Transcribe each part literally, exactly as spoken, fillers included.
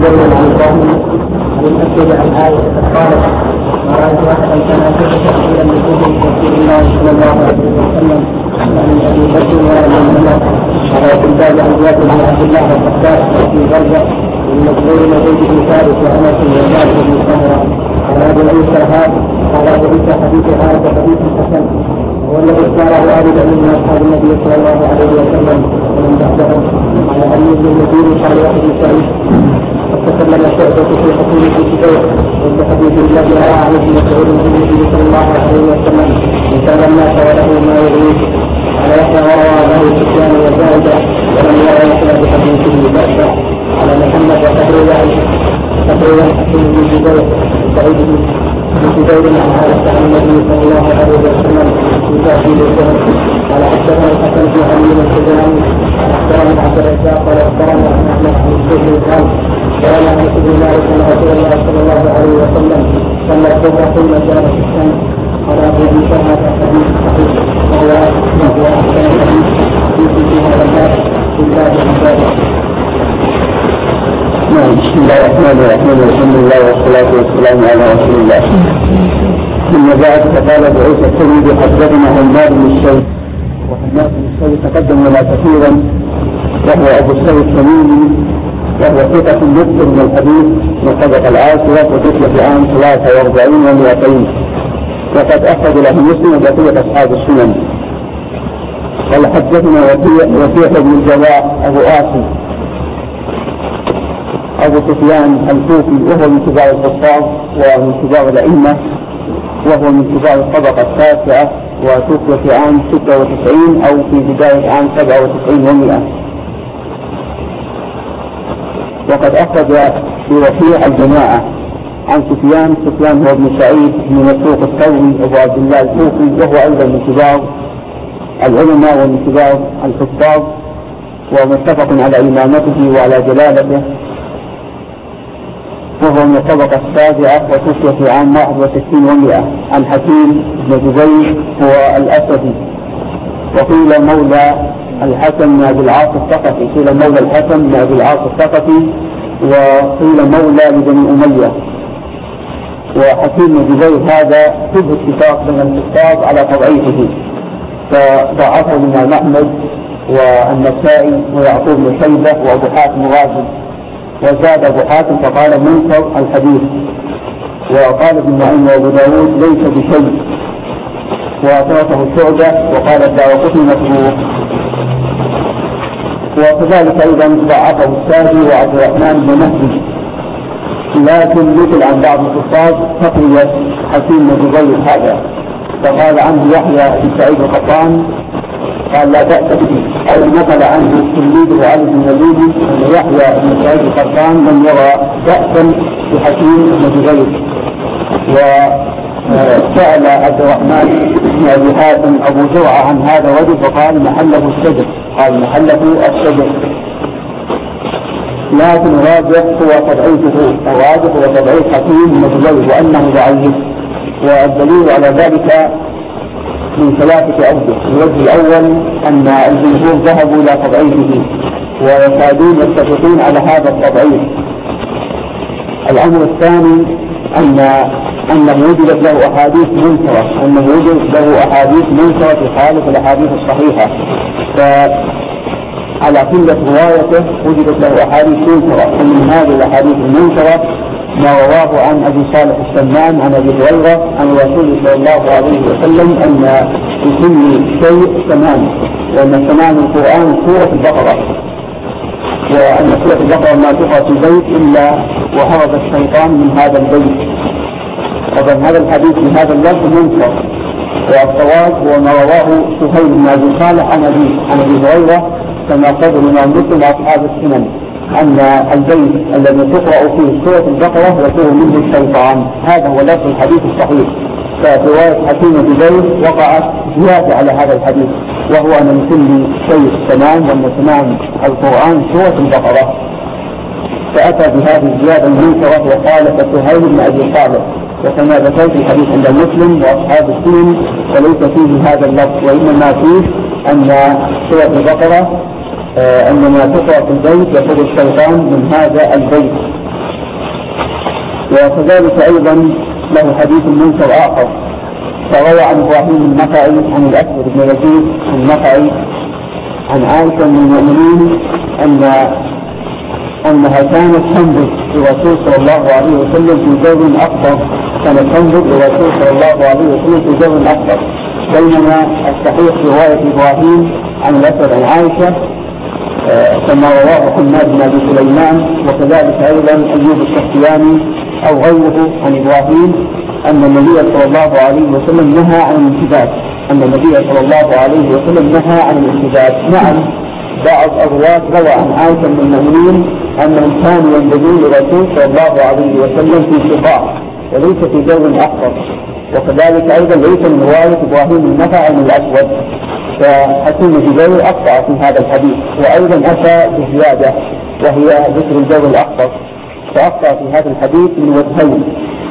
جبير عن القوم عن الأسود عن عائشة قالت ما رأيت أحدا كان أشد تأثيرا من كتب رسول الله صلى الله عليه وسلم عن أبي بكر وعن عمر على تلباب عن زياد بن عبد الله الخطاب في برزة والمجبور وزيد بن ثابت وأنس وجابر بن سمرة على أبي عيسى هذا قال أبو عيسى حديث هذا حديث حسن هو الذي اختاره والدا من أصحاب النبي صلى الله عليه وسلم ومن بعدهم على علي بن المدين قال أبي سعيد وتكلم شعبة في حكومة الكتاب وفي حديث الذي رأى عن ابن مسعود النبي صلى الله عليه وسلم إن كان الناس وله ما يريد على يحيى وروى له سفيان وزائدة ولم يرى يحيى بحديثه بأسا على محمد وتقريبا تقريبا حكيم بن جبير سعيد بن جبير عن عائشة عن النبي صلى الله عليه وسلم في تأكيد الشهر على حسن الحسن في علي بن الحجراني أخبرنا عبد الرزاق قال أخبرنا عن أحمد بن الشيخ قال قال عن ابن مالك أن رسول الله صلى الله عليه وسلم صلى الظهر ثم جاء في الشمس قال أبو عيسى هذا حديث صحيح وهو وهو أحسن حديث في هذا الباب في باب العبادة. بسم الله الرحمن الرحيم الحمد لله والصلاة والسلام على رسول الله. ثم بعد فقال أبو عيسى الترمذي حدثنا حماد بن الشيخ وحماد بن الشيخ تقدم لنا كثيرا وهو أبو الشيخ التميمي وهو ثقة مكثر من الحديث من طبقة العاشرة وذكر في عام ثلاثة وأربعين ومئتين وقد أخرج له مسلم وبقية أصحاب السنن. قال حدثنا وكيع بن الجراح أبو آسم أبو سفيان الكوفي وهو من كبار الحفاظ ومن كبار الأئمة وهو من كبار الطبقة التاسعة وتوفي في عام ستة وتسعين أو في بداية عام سبعة وتسعين ومئة. وقد أخرج في وكيع الجماعة عن سفيان سفيان هو ابن سعيد بن مسروق الثوري أبو عبد الله الكوفي وهو أيضا من كبار العلماء ومن كبار الحفاظ ومتفق على إمامته وعلى جلالته وهو من الطبقة السابعة وتوفي في عام واحد وستين ومئة. عن حكيم بن جبير هو الأسدي وقيل مولى الحسن بن أبي العاص الثقفي قيل مولى الحسن بن أبي العاص الثقفي وقيل مولى لبني أمية. وحكيم بن جبير هذا شبه اتفاق بين الحفاظ على تضعيفه فضعفه الإمام أحمد والنسائي ويعقوب بن شيبة وأبو حاتم الرازي وزاد أبو حاتم فقال منكر الحديث وقال ابن معين وأبو داود ليس بشيء وأطرقه الشعبة وقال الدارقطني مكروه. وكذلك أيضا ضعفه السادي وعبد الرحمن بن مهدي لكن مثل عن بعض الحفاظ تقوية حكيم بن جبير هذا فقال عنه يحيى بن سعيد القطان قال لا بأس به أو نقل عنه تلميذه علي بن الوليد أن يحيى بن سعيد القطان لم يرى بأسا بحكيم بن جبير. وسأل عبد الرحمن بن أبي حاتم أبو زرعة عن هذا الرجل فقال محله الشجر قال محله الشجر لكن الراجح هو تضعيفه الراجح هو تضعيف حكيم بن جبير وأنه ضعيف. والدليل على ذلك من ثلاثة أوجه. الوجه الأول أن الجمهور ذهبوا إلى تضعيفه ويكادون يتفقون على هذا التضعيف. الأمر الثاني أن أنه وجدت له أحاديث منكرة أنه وجدت له أحاديث منكرة تخالف الأحاديث الصحيحة فعلى قلة روايته وجدت له أحاديث منكرة. ومن هذه الأحاديث المنكرة ما رواه عن أبي صالح السمان عن أبي هريرة عن رسول صلى الله عليه وسلم أن لكل شيء تمام وأن تمام القرآن سورة البقرة وأن سورة البقرة ما تقرأ في البيت إلا وهرب الشيطان من هذا البيت. طبعا هذا الحديث من هذا اللفظ منكر والصواب هو ما رواه سهيل بن أبي صالح عن أبي عن أبي هريرة كما قال الإمام مسلم وأصحاب السنن أن البيت الذي تقرأ فيه سورة البقرة يكون منه الشيطان. هذا هو لفظ الحديث الصحيح. ففي رواية حكيم بن جبير وقعت زيادة على هذا الحديث وهو أن لكل شيء تمام وأن تمام القرآن سورة البقرة فأتى بهذه الزيادة المنكرة وخالف سهيل بن أبي صالح. وكما ذكرت الحديث عند مسلم وأصحاب السنن وليس فيه هذا اللفظ وإنما فيه أن سورة البقرة عندما تقرأ في البيت يخرج الشيطان من هذا البيت وكذلك أيضا له حديث منكر آخر، فروى عن إبراهيم النخعي عن الأسود بن يزيد النخعي عن عائشة من المؤمنين أن أنها كانت تنظر للرسول صلى الله عليه وسلم في جو أخضر، كانت تنظر للرسول صلى الله عليه وسلم في جو أخضر، بينما الصحيح رواية إبراهيم عن الأسود عن عائشة كما رواه حماد بن أبي سليمان وكذلك أيضا أيوب السختياني أو غيره عن إبراهيم أن النبي صلى الله عليه وسلم نهى عن الانتداب، أن النبي صلى الله عليه وسلم نهى عن الانتداب. نعم، بعض الرواة روى عن عائشة من المؤمنين أنهم كانوا ينبذون للرسول صلى الله عليه وسلم في شقاء وليس في جو أخضر، وكذلك أيضا ليس من رواية إبراهيم النخعي عن الأسود، فحكيم جبير أخطأ في هذا الحديث، وأيضا أتى بزيادة وهي ذكر الجو الأخضر، فأخطأ في هذا الحديث من وجهين.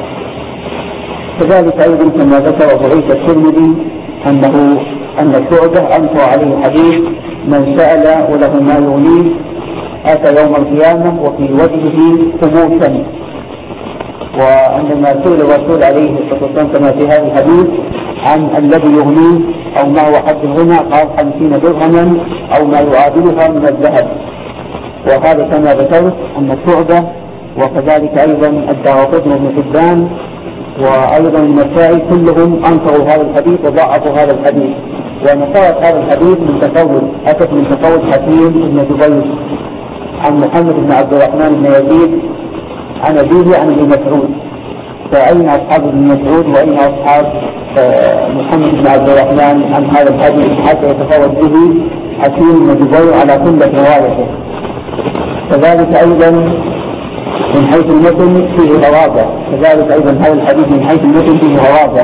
كذلك أيضا كما ذكر ضعيف الترمذي أنه أن شعبة أنكر عليه الحديث من سأل وله ما يغنيه أتى يوم القيامة وفي وجهه خموشا، وعندما سئل الرسول عليه الصلاة والسلام كما في هذا الحديث عن الذي يغنيه أو ما هو حد الغنى قال خمسين درهما أو ما يعادلها من الذهب، وهذا كما ذكرت أن شعبة وكذلك أيضا الدارقطني بن حبان وأيضا النسائي كلهم أنكروا هذا الحديث وضعفوا هذا الحديث، ونقلت هذا الحديث من تفوت أتت من تفوت حكيم بن جبير عن محمد بن عبد الرحمن بن يزيد عن أبيه عن ابن مسعود، فأين أصحاب ابن مسعود وأين أصحاب محمد بن عبد الرحمن عن هذا الحديث حتى يتفوت به حكيم بن جبير على كل روايته. كذلك أيضا من حيث المتن فيه غرابة، كذلك أيضا هذا الحديث من حيث المتن فيه غرابة،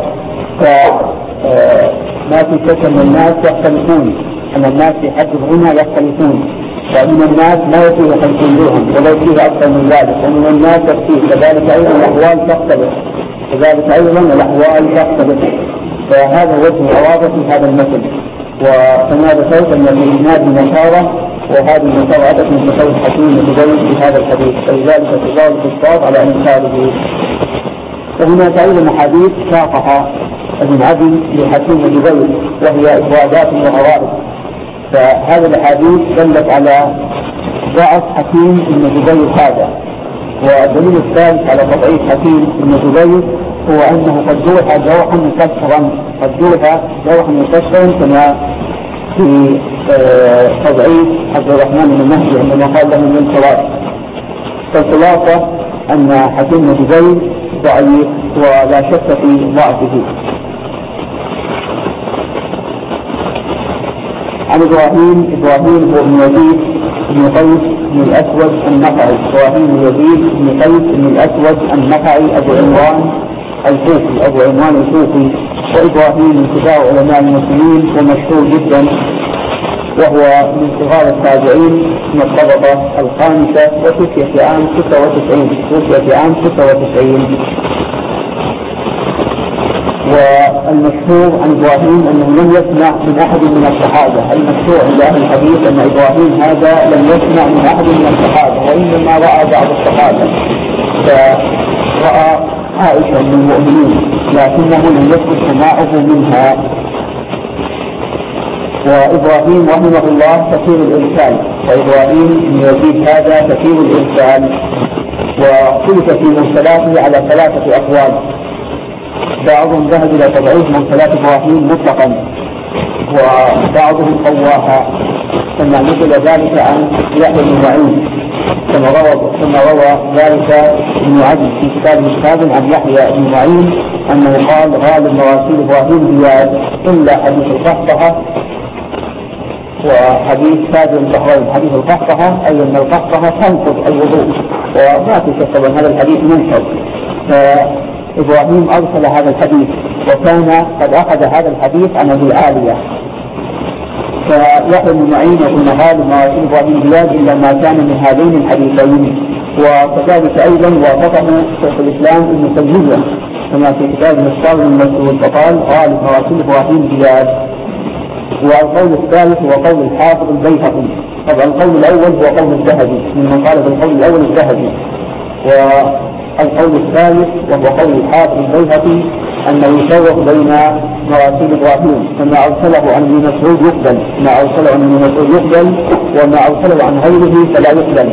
فما في شك أن الناس يختلفون، أن الناس في حد الغنى يختلفون، ومن الناس ما يفيه خمسين درهم ولو فيه أكثر من ذلك، ومن الناس يكفيه، كذلك أيضا الأحوال تختلف، كذلك أيضا الأحوال تختلف، فهذا وجه الغرابة في هذا المثل. وكما ذكرت أن الإسناد نشارة، وهذه النشارة أتت من تفوت حكيم جبير في هذا الحديث، فلذلك تزال الكفار على إنكاره. وهناك أيضا أحاديث شاقها ابن عدي لحكيم جبير وهي إفرادات وغرائب، فهذه الأحاديث دلت على ضعف حكيم بن جبير هذا. والدليل الثالث على تضعيف حكيم بن جبير هو أنه قد جرح جرحا مكسرا، قد جرح جرحا مكسرا كما في تضعيف عبد الرحمن بن مهدي عندما قال له من صلاة. فالخلاصة أن حكيم بن جبير ضعيف ولا شك في ضعفه. عن إبراهيم إبراهيم هو ابن يزيد بن قيس بن الأسود النخعي، إبراهيم بن يزيد بن قيس بن الأسود النخعي أبو عمران الكوفي، أبو عمران الكوفي، وإبراهيم من كبار علماء المسلمين ومشهور جدا، وهو من صغار التابعين من الطبقة الخامسة، وتوفي في عام ستة وتسعين، توفي في عام ستة وتسعين. والمشهور عن إبراهيم أنه لم يسمع من أحد من الصحابة، المشهور عند أهل الحديث أن إبراهيم هذا لم يسمع من أحد من الصحابة، وإنما رأى بعض الصحابة، فرأى عائشة من المؤمنين لكنه لم يثبت سماعه منها. وإبراهيم رحمه الله كثير الإرسال، وإبراهيم بن يزيد هذا كثير الإرسال، واختلف في مرسلاته على ثلاثة أقوال، بعضهم ذهب إلى تضعيف مرسلات إبراهيم مطلقا وبعضهم قواها، كما نقل ذلك عن يحيى بن معين كما روى كما روى ذلك ابن عدي في كتابه الكاظم عن يحيى بن معين أنه قال غالب مراسيل إبراهيم زياد إلا حديث القحطة وحديث تاج البحرين. حديث القحطة أي أن القحطة تنقض الوضوء، وما في شك أن هذا الحديث منكر، فإبراهيم أرسل هذا الحديث وكان قد أخذ هذا الحديث عن أبي العالية، فيحيى بن معين يقول غالب مراسيل إبراهيم زياد إلا ما كان من هذين الحديثين. وكذلك أيضا وافقه شيخ الإسلام ابن تيمية كما في كتاب المختار المسعود فقال غالب مراسيل إبراهيم زياد. والقول الثالث هو قول الحافظ البيهقي، طبعا القول الأول هو قول الذهبي، ممن قال بالقول الأول الذهبي، القول الثالث وهو قول الحافظ البيهقي أنه يفرق بين مراسيل إبراهيم، فما أرسله عن ابن مسعود يقبل، ما أرسله عن ابن مسعود يقبل، وما أرسله عن غيره فلا يقبل.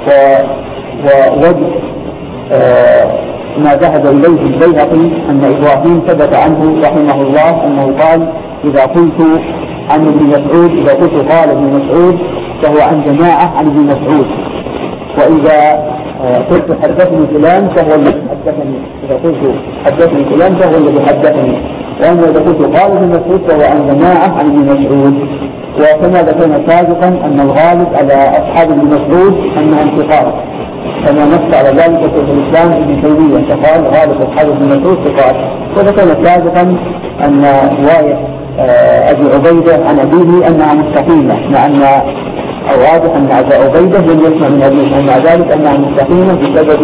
ووجه آه ما ذهب إليه البيهقي أن إبراهيم ثبت عنه رحمه الله أنه قال: إذا قلت عن ابن مسعود إذا قلت قال ابن مسعود فهو عن جماعة عن ابن مسعود، وإذا قلت حدثني فلان فهو الذي حدثني، إذا قلت حدثني فلان فهو الذي حدثني، وأما إذا قلت قال ابن مسعود فهو عن جماعة عن ابن مسعود. وكما ذكرنا سابقا أن الغالب على أصحاب ابن مسعود أنهم ثقات، كما نص على ذلك شيخ الإسلام ابن تيمية فقال غالب أصحاب ابن مسعود ثقات. وذكرنا سابقا أن رواية أبي عبيدة عن أبيه أنها مستقيمة، مع أن الراجح أن أبا عبيدة لم يسمع من أبيه، ومع ذلك أنها مستقيمة بسبب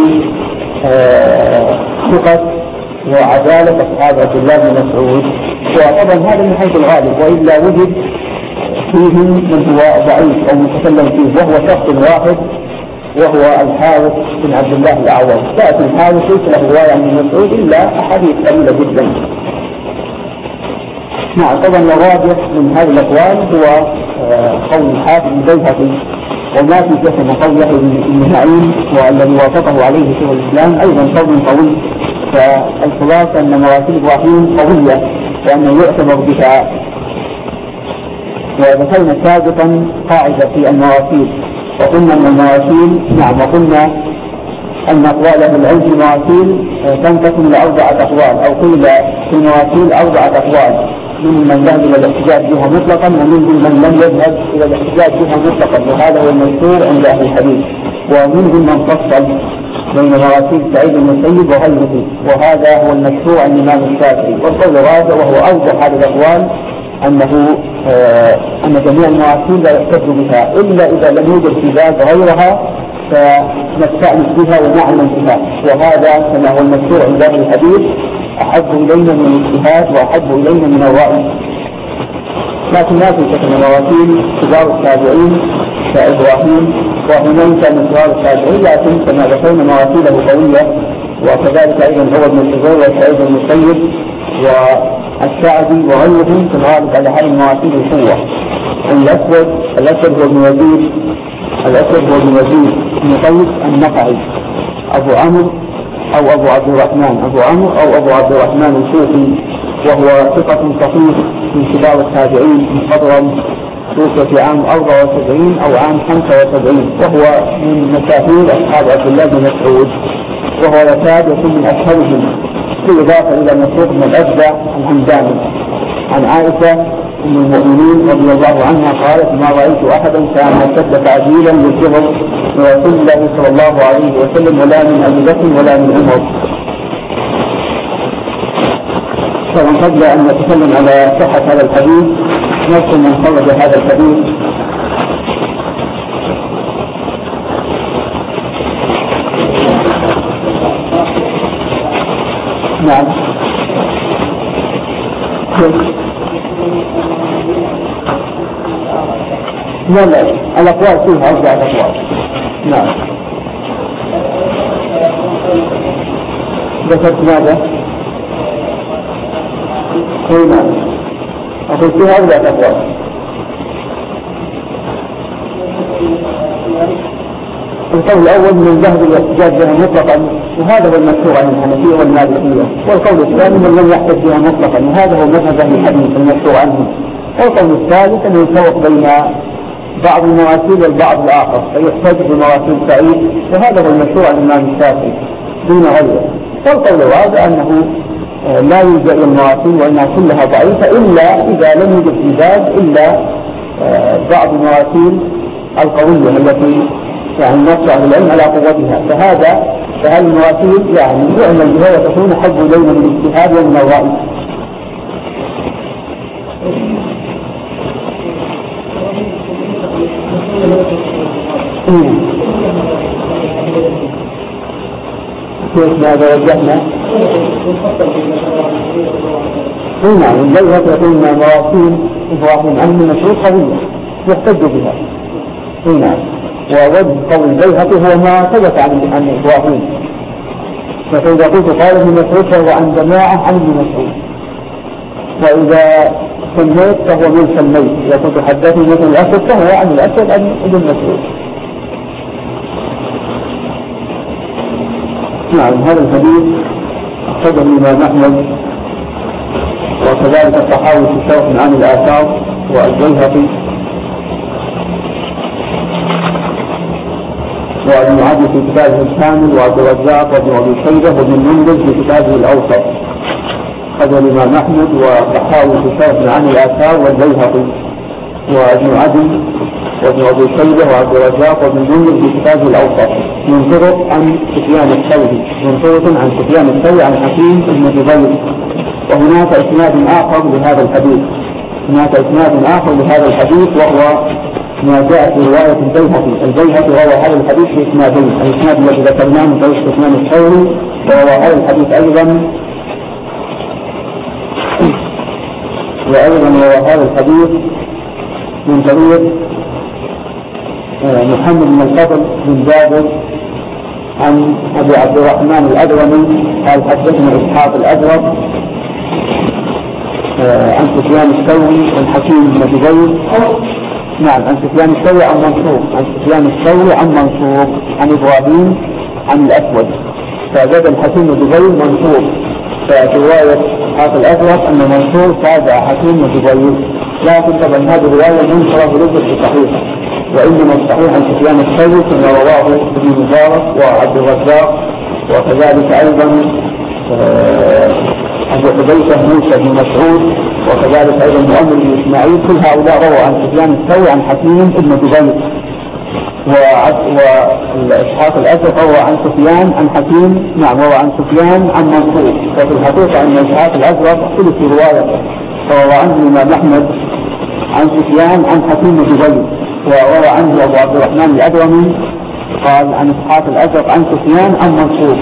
ثقة وعدالة أصحاب عبد الله بن مسعود. وطبعا هذا من حيث الغالب، وإلا وجد فيهم من هو ضعيف أو متكلم فيه، وهو شخص واحد وهو الحارث بن عبد الله الأعور. تأتي الحارث ليس له رواية عن ابن مسعود إلا أحاديث قليلة جدا. نعم، طبعا الراجح من هذه الأقوال هو قول الحافظ البيهقي، وما في جسم قول يحيى بن معين والذي وافقه عليه شيخ الإسلام أيضا قول قوي. فالخلاصة أن مراسيل إبراهيم قوية وأنه يعتبر بها. وذكرنا سابقا قاعدة في المراسيل، وقلنا أن المراسيل نعم وقلنا أن أقوال أهل العلم في المراسيل تنقسم إلى أربعة أقوال، أو قيل في المراسيل أربعة أقوال: منهم من ذهب إلى الاحتجاج بها مطلقا، ومنهم من لم يذهب إلى الاحتجاج بها مطلقا، وهذا هو المشهور عند أهل الحديث. ومنهم من فصل بين مراسيل سعيد بن المسيب وغيره، وهذا هو المشهور عن الإمام الشافعي. والقول الرابع وهو أرجح هذه الأقوال أنه آه أن جميع المراسيل لا يحتج بها إلا إذا لم يوجد في باب غيرها فنستأنس بها ونعمل بها، وهذا كما هو المشهور عند أهل الحديث أحب إلينا من الاجتهاد وأحب إلينا من الرأي. لكن لا توجد مراسيل كبار التابعين كإبراهيم وهناك من كبار التابعين، لكن كما ذكرنا مراسيله قوية، وكذلك أيضا هو ابن الزبير وسعيد بن المسيب والشعبي وغيرهم في الغالب على هذه المراسيل القوة. الأسود الأسود هو ابن يزيد الأسود هو ابن يزيد بن قيس النقعي أبو عمرو أو أبو عبد الرحمن أبو عمرو أو أبو عبد الرحمن الكوفي، وهو ثقة فقيه من كبار التابعين مخضرم، توفي في عام أربعة وسبعين أو عام خمسة وسبعين، وهو من مشاهير أصحاب عبد الله بن مسعود، وهو يكاد يكون من أشهرهم، بالإضافة إلى مسعود بن الأجدع الهمداني. عن عائشة أم المؤمنين رضي الله عنها قالت: ما رأيت أحدا كان أشد تعجيلا للجهر من رسول الله صلى الله عليه وسلم ولا من أبي بكر ولا من عمر. طبعا قبل أن نتكلم على صحة هذا الحديث نذكر من خرج هذا الحديث. نعم لا لا الأقوال فيها أربعة أقوال. نعم ذكرت ماذا؟ نعم أقول فيها أربعة أقوال. القول الأول من ذهب الاحتجاج بها مطلقا، وهذا هو المشهور عن الحنفية والمالكية. والقول الثاني من لم يحتج بها مطلقا، وهذا هو مذهب أهل الحديث المشهور عنه. والقول الثالث أنه يفرق بين بعض المراسيل والبعض الآخر، فيحتج بمراسيل سعيد، وهذا هو المشهور عن الإمام الشافعي دون غيره. والقول الرابع أنه لا يوجد المراسيل وأنها كلها ضعيفة إلا إذا لم يوجد في باب إلا بعض المراسيل القوية التي يعني نص أهل العلم على قوتها، فهذا فهذه المراسيل يعني يعمل بها وتكون حب إلينا من الاجتهاد ومن الرأي. كيف ماذا وجهنا؟ نعم البيهقي يقول أن مراسيل إبراهيم عن ابن مسعود قوية يحتج بها. نعم ووجه قول البيهقي هو ما ثبت عن عن إبراهيم، فإذا قلت قال ابن مسعود فهو عن جماعة عن ابن مسعود، وإذا سميت فهو من سميت، إذا كنت حدثني مثل الأسد فهو عن الأسد عن ابن مسعود. نعم، هذا الحديث أخرجه الإمام أحمد وكذلك الطحاوي في شرح عن الآثار والبيهقي وابن عدي في كتابه الكامل وعبد الرزاق وابن أبي شيبة وابن المنذر في كتابه الأوسط. أخرجه الإمام أحمد والطحاوي في شرح عن الآثار والبيهقي وابن عدي وابن أبي شيبة وعبد الرزاق وابن المنذر في كتابه الأوسط من طرق عن سفيان الثوري من طرق عن سفيان الثوري عن حكيم بن جبير. وهناك إسناد آخر لهذا الحديث هناك إسناد آخر لهذا الحديث وهو ما جاء في رواية البيهقي. البيهقي روى هذا الحديث في إسنادين، الإسناد الذي ذكرناه من طريق سفيان الثوري، وروى هذا الحديث أيضا وأيضا روى هذا الحديث من طريق محمد بن الفضل بن جابر عن أبي عبد الرحمن الأدرمي قال حدثنا إسحاق الأزرق عن سفيان الثوري عن حكيم بن جبير. نعم، عن سفيان الثوري عن منصور عن سفيان الثوري عن منصور عن إبراهيم عن الأسود، فزاد الحكيم بن جبير منصور. ففي رواية إسحاق الأزرق أن منصور تابع حكيم بن جبير، لكن طبعا هذه الرواية منكرة وليست صحيحة، وإنما الصحيح عن سفيان الثوري كما رواه ابن مبارك وعبد الرزاق وكذلك أيضا أبو حذيفة موسى بن مسعود وكذلك أيضا مؤمل بن إسماعيل. كل هؤلاء رووا عن سفيان الثوري عن حكيم بن جبير، وإسحاق الأزرق روى عن سفيان عن حكيم نعم روى عن سفيان عن منصور. وفي الحقيقة أن إسحاق الأزرق اختلف في روايته، فروى عنه الإمام أحمد عن سفيان عن حكيم بن جبير، وروى عنه أبو عبد الرحمن الأدرمي قال عن إسحاق الأزرق عن سفيان عن منصور.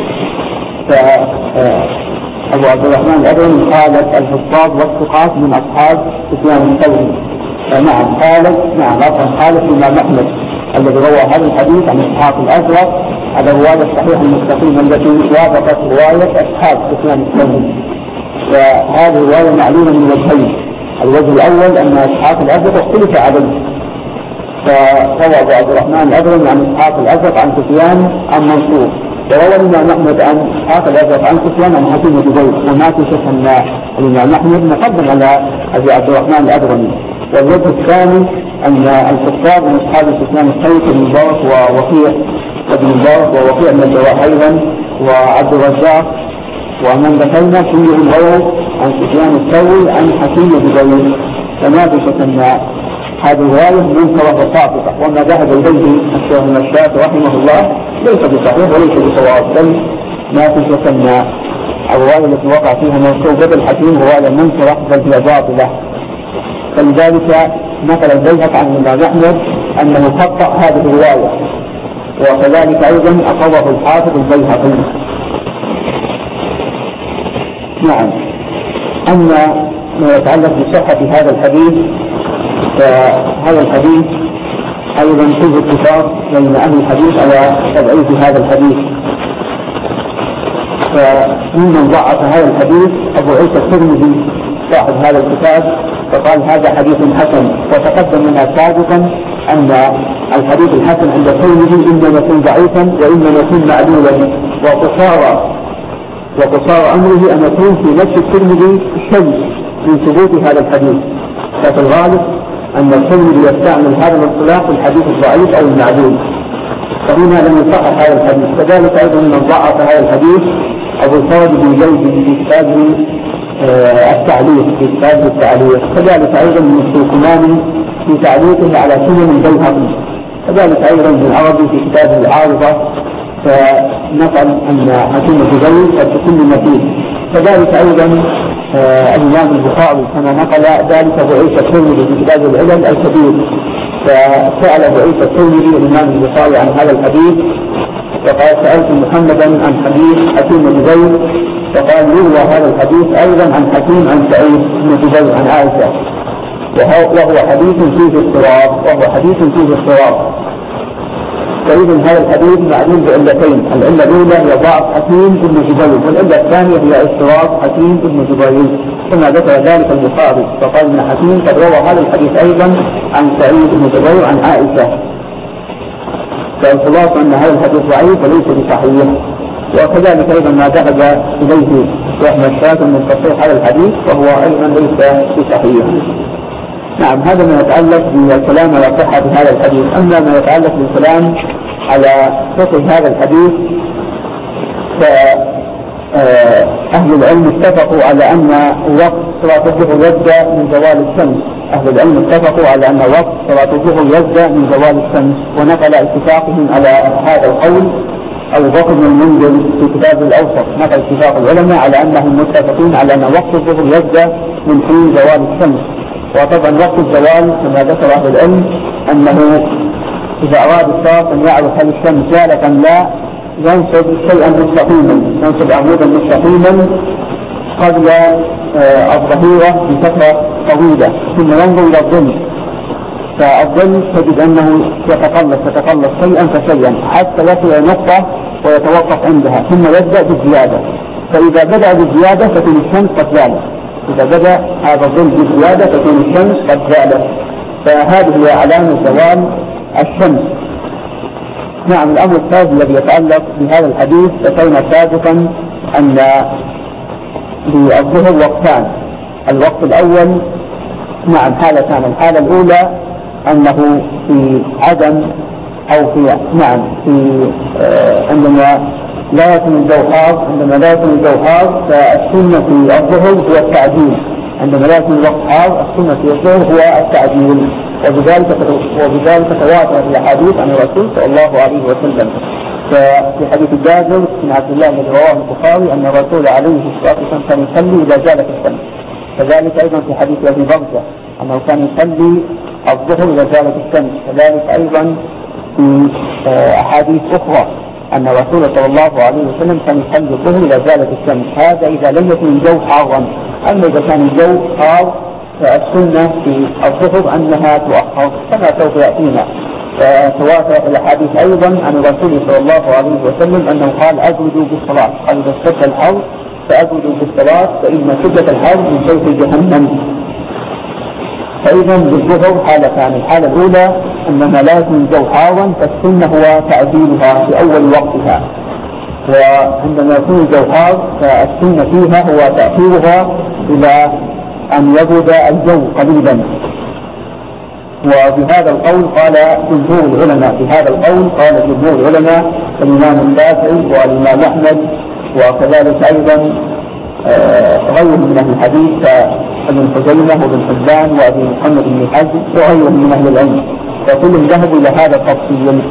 فأبو عبد الرحمن الأدرمي قالت الحفاظ والثقات من أصحاب سفيان الثوري. نعم قالت نعم أصلا قالت الإمام أحمد الذي روى هذا الحديث عن إسحاق الأزرق على الرواية الصحيحة المستقيمة التي وافقت رواية أصحاب سفيان الثوري. وهذه الرواية معلومة من وجهين، الوجه الأول أن إسحاق الأزرق اختلف عليه، فروى أبو عبد الرحمن الأدرمي عن إسحاق الأزرق عن سفيان عن منصور، وروى الإمام أحمد عن إسحاق الأزرق عن سفيان عن حكيم بن جبير، وما في شك أن الإمام أحمد مقدم على أبي عبد الرحمن الأدرمي. والوجه الثاني أن الكفار من أصحاب سفيان الثوري بن مبارك ووكيع وابن مبارك ووكيع بن الجراح أيضا وعبد الرزاق ومن ذكرنا كلهم رووا عن سفيان الثوري عن حكيم بن جبير، فما في شك أن هذه الرواية منكرة وساقطة، وما ذهب إليه الشيخ النشاط رحمه الله ليس بصحيح وليس بصواب، بل ما في شك أن الرواية التي وقع فيها منصور بدل حكيم رواية منكرة بل هي باطلة. فلذلك نقل البيهقي عن الإمام أحمد أنه خطأ هذه الرواية، وكذلك أيضا أقره الحافظ البيهقي. نعم، أما ما يتعلق بصحة هذا الحديث فهذا الحديث أيضا فيه اتفاق بين أهل الحديث على تضعيف هذا الحديث. فممن ضعف هذا الحديث أبو عيسى الترمذي صاحب هذا الكتاب، فقال هذا حديث حسن. وتقدم لنا سابقا أن الحديث الحسن عند الترمذي إما يكون ضعيفا وإما يكون معلولا، وقصار وقصار أمره أن يكون في نفس الترمذي شيء من ثبوت هذا الحديث. ففي الغالب أن الترمذي يستعمل هذا الاصطلاح في الحديث الضعيف أو المعلول، فهنا لم يصحح هذا الحديث. كذلك أيضا من ضعف هذا الحديث أبو الفرج بن جوزي في كتابه التعليق في كتابه التعليق، كذلك أيضا من السلكماني في تعليقه على سنن البيهقي، كذلك أيضا ابن عربي في كتابه العارضة فنقل أن حكيم الجبير قد تكون فيه. كذلك أيضا آه الإمام البخاري كما نقل ذلك أبو عيسى الترمذي في كتاب العلل الكبير، فسأل أبو عيسى الترمذي الإمام البخاري عن هذا الحديث فقال سألت محمدا عن حديث حكيم الجبير، فقال يروى هذا الحديث أيضا عن حكيم عن سعيد بن جبير عن عائشة، وهو حديث فيه اضطراب وهو حديث فيه اضطراب. فإذا هذا الحديث معلوم بعلتين، العلة الأولى هي ضعف حكيم بن جبير، والعلة الثانية هي اضطراب حكيم بن جبير، كما ذكر ذلك البخاري فقال ابن حكيم قد روى هذا الحديث أيضا عن سعيد بن جبير عن عائشة، فالخلاصة أن هذا الحديث ضعيف وليس بصحيح. وكذلك أيضا ما ذهب إليه أحمد شاكر من تصحيح هذا الحديث وهو أيضا ليس بصحيح. نعم، هذا ما يتعلق بالكلام على صحة هذا الحديث. أما ما يتعلق بالكلام على صحة هذا الحديث فأهل العلم اتفقوا على أن وقت صلاة الظهر يبدأ من زوال الشمس. أهل العلم اتفقوا على أن وقت صلاة الظهر يبدأ من زوال الشمس، ونقل اتفاقهم على هذا القول أو بكر بن المنذر في كتاب الأوسط، نقل اتفاق العلماء على أنهم متفقين على أن وقت الظهر يبدأ من حين زوال الشمس. وطبعا وقت الزوال كما ذكر أهل العلم أنه إذا أراد الشخص أن يعرف هل الشمس زالت أم لا ينصب شيئا مستقيما، ينصب عمودا مستقيما قبل الظهيرة بفترة طويلة، ثم ينظر إلى الظل، فالظل تجد أنه يتقلص يتقلص شيئا فشيئا حتى يصل نقطة ويتوقف عندها، ثم يبدأ بالزيادة. فإذا بدأ بالزيادة فتكون الشمس قد زالت، إذا بدأ هذا الظل بالزيادة فتكون الشمس قد زالت، فهذه هي علامة زوال الشمس. نعم، الأمر الثالث الذي يتعلق بهذا الحديث ذكرنا سابقا أن للظهر وقتان. الوقت الأول نعم حالتان، الحالة الأولى أنه في عدم أو في نعم في آه عندما لا يكون الجو حار، عندما لا يكون الجو حار فالسنة في الظهر هو التعجيل، عندما لا يكون الوقت حار السنة في الظهر هو التعجيل، وبذلك وبذلك تواتر الأحاديث عن الرسول صلى الله عليه وسلم. ففي حديث جابر بن عبد الله الذي رواه البخاري أن الرسول عليه الصلاة والسلام كان يصلي إذا زالت الشمس، كذلك أيضا في حديث أبي برزة أنه كان يصلي الظهر إذا زالت الشمس، كذلك أيضا في أحاديث أخرى أن الرسول صلى الله عليه وسلم كان يصلي الظهر إذا زالت الشمس. هذا إذا لم يكن الجو حارا، أما إذا كان الجو حار فالسنة في الظهر أنها تؤخر كما سوف يأتينا. فتواتر الأحاديث أيضا عن الرسول صلى الله عليه وسلم أنه قال أجودوا بالصلاة، قال إذا اشتد الحر فأجودوا بالصلاة فإن شدة الحر من فوق جهنم. فإذا بالظهر حالتان، الحالة الأولى أنما لا يكون الجو حارا فالسنة هو تعجيلها في أول وقتها، وعندما يكون الجو حار فالسنة فيها هو تأخيرها إلى أن يبرد الجو قليلا. وبهذا القول قال جمهور العلماء، بهذا القول قال جمهور العلماء الإمام الشافعي والإمام أحمد وكذلك أيضا غيرهم من أهل الحديث كابن خزيمة وابن حبان وأبي محمد بن حزم وغيرهم من أهل العلم، فكلهم ذهبوا إلى هذا التفصيل.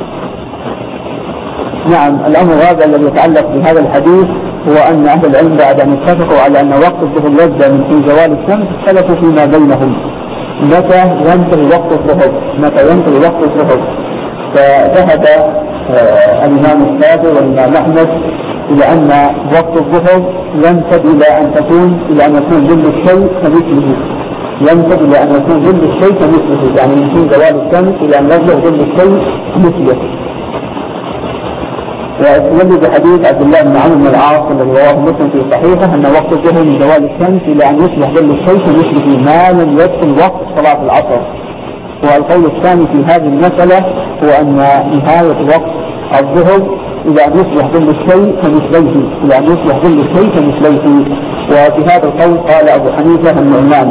نعم، الأمر هذا الذي يتعلق بهذا الحديث هو أن أهل العلم بعد أن اتفقوا على أن وقت الظهر يبدأ من حين زوال الشمس اختلفوا فيما بينهم متى ينتهي وقت الظهر، متى ينتهي وقت الظهر. فذهب الإمام الشافعي والإمام أحمد إلى أن وقت الظهر ينتهي إلى أن تكون إلى أن يكون ظل الشيء كمثله، ينتهي إلى أن يكون ظل الشيء كمثله، يعني من حين زوال الشمس إلى أن يبلغ ظل الشيء مثله. ويستدل بحديث عبد الله بن عمرو بن العاص الذي رواه مسلم في صحيحه أن وقت الظهر من زوال الشمس إلى أن يصبح ظل الشيء كمثله ما لم يدخل وقت صلاة العصر. والقول الثاني في هذه المسألة هو أن نهاية وقت الظهر إلى أن يصبح ظل الشيء كمثليه، إلى أن يصبح ظل الشيء كمثليه. وفي هذا القول قال أبو حنيفة النعمان،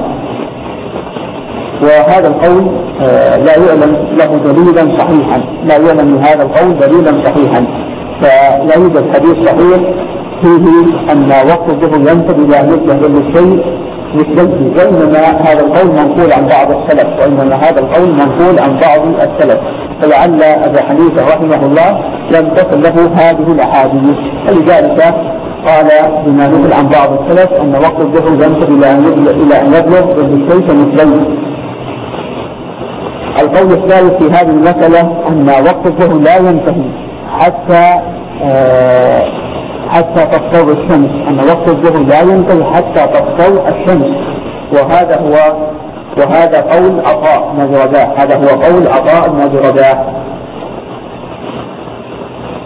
وهذا القول لا يعلم له دليلا صحيحا، لا يعلم لهذا القول دليلا صحيحا، فلا يوجد حديث صحيح فيه أن وقت الظهر ينتهي إلى أن يصبح ظل الشيء مثله، وإنما هذا القول منقول عن بعض السلف، وإنما هذا القول منقول عن بعض السلف، فلعل أبا حنيفة رحمه الله لم تصل له هذه الأحاديث، فلذلك قال بما نقل عن بعض السلف أن وقت الظهر ينتهي إلى أن يبلغ ظل الشيء كمثله. القول الثالث في هذه المسألة أن وقت الظهر لا ينتهي حتى آه حتى تطلع الشمس، أن وقت الظهر لا ينتهي حتى تطلع الشمس، وهذا هو وهذا قول عطاء بن رباح، هذا هو قول عطاء بن رباح.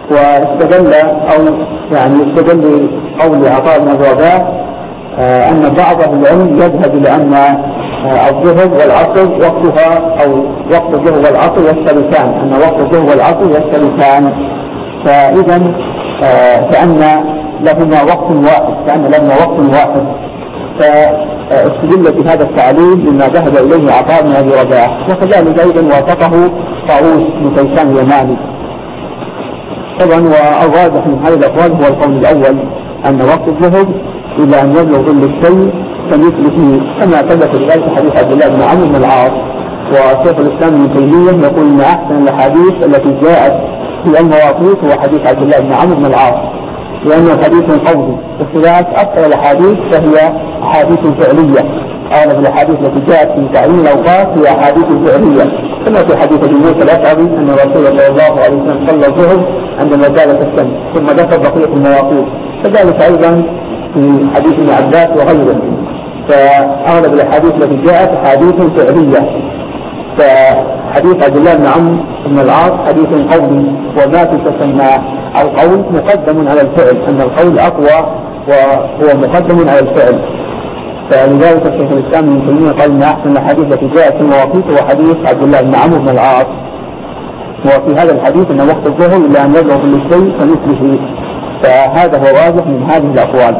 واستدل أو يعني استدل قول عطاء بن أبي رباح أن بعض أهل العلم يذهب إلى أن الظهر والعصر وقتها أو وقت الظهر والعصر يختلفان، أن وقت الظهر والعصر يختلفان، فإذا كأن لهما وقت واحد كأن لهما وقت واحد فاستدل بهذا التعليل مما ذهب إليه عطاء بن أبي رباح، وكذلك أيضا وافقه طاووس بن كيسان اليماني. طبعا والراجح من هذه الأقوال هو القول الأول أن وقت الظهر إلى أن يبلغ ظل الشيء كمثله، كما ثبت ذلك حديث عبد الله بن عمرو بن العاص. وشيخ الإسلام ابن تيمية يقول إن أحسن الأحاديث التي جاءت في المواقيت هو حديث عبد الله بن عمرو بن العاص، لأنه حديث قولي، بخلاف أكثر الأحاديث فهي أحاديث فعلية. أغلب الأحاديث التي جاءت في تعيين الأوقات هي أحاديث فعلية، كما في حديث أبي موسى الأشعري أن رسول الله صلى الله عليه وسلم صلى الظهر عندما زالت الشمس ثم ذكر بقية المواقيت، كذلك أيضا في حديث ابن عباس وغيره. فأغلب الأحاديث التي جاءت أحاديث فعلية، فحديث عبد الله بن عمرو بن العاص حديث قولي، وما تسمى القول مقدم على الفعل، أن القول أقوى وهو مقدم على الفعل. فلذلك شيخ الإسلام ابن تيمية قال إن أحسن الحديث التي جاءت في المواقيت هو حديث عبد الله بن عمرو بن العاص. وفي هذا الحديث أن وقت الظهر إلى أن يبلغ كل شيء كمثله، فهذا هو واضح من هذه الأقوال.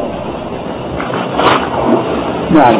نعم.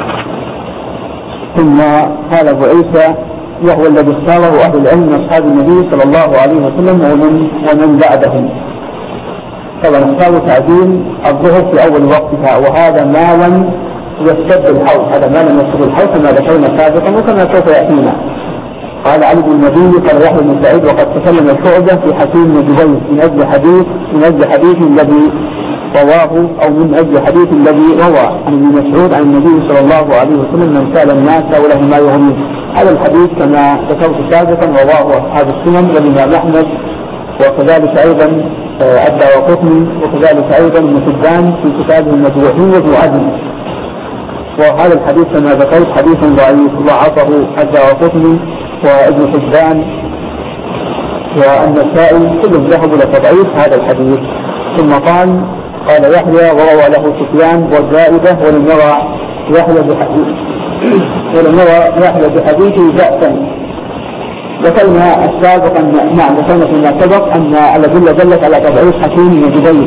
ثم قال أبو عيسى وهو الذي اختاره أهل العلم من أصحاب النبي صلى الله عليه وسلم ومن ومن بعدهم. طبعا اختاروا تعديل الظهر في أول وقتها، وهذا ما لم يشتد الحوض، هذا ما لم يشتد الحوض كما ذكرنا سابقا وكما سوف يأتينا. قال علي بن المديني قال يحيى بن سعيد وقد تكلم الشعبة في حكيم بن جبير من أجل حديث من أجل حديث الذي رواه أو من أجل حديث الذي روى عن ابن مسعود عن النبي صلى الله عليه وسلم من سأل الناس وله ما يغنيه. هذا الحديث كما ذكرت سابقا رواه أصحاب السنن والإمام أحمد، وكذلك أيضا الدارقطني، وكذلك أيضا ابن حبان في كتابه المجروحين وابن عدي. وهذا الحديث كما ذكرت حديث ضعيف ضعفه الدارقطني وابن حبان والنسائي كلهم ذهبوا لتضعيف هذا الحديث. ثم قال قال يحيى وروى له سفيان والزائدة ولم يرى يحيى بحديث ولم يرى يحيى بحديثه بأسا. ذكرنا السابق أن نعم ذكرنا فيما سبق أن الأدلة دلت على تضعيف حكيم بن جبير.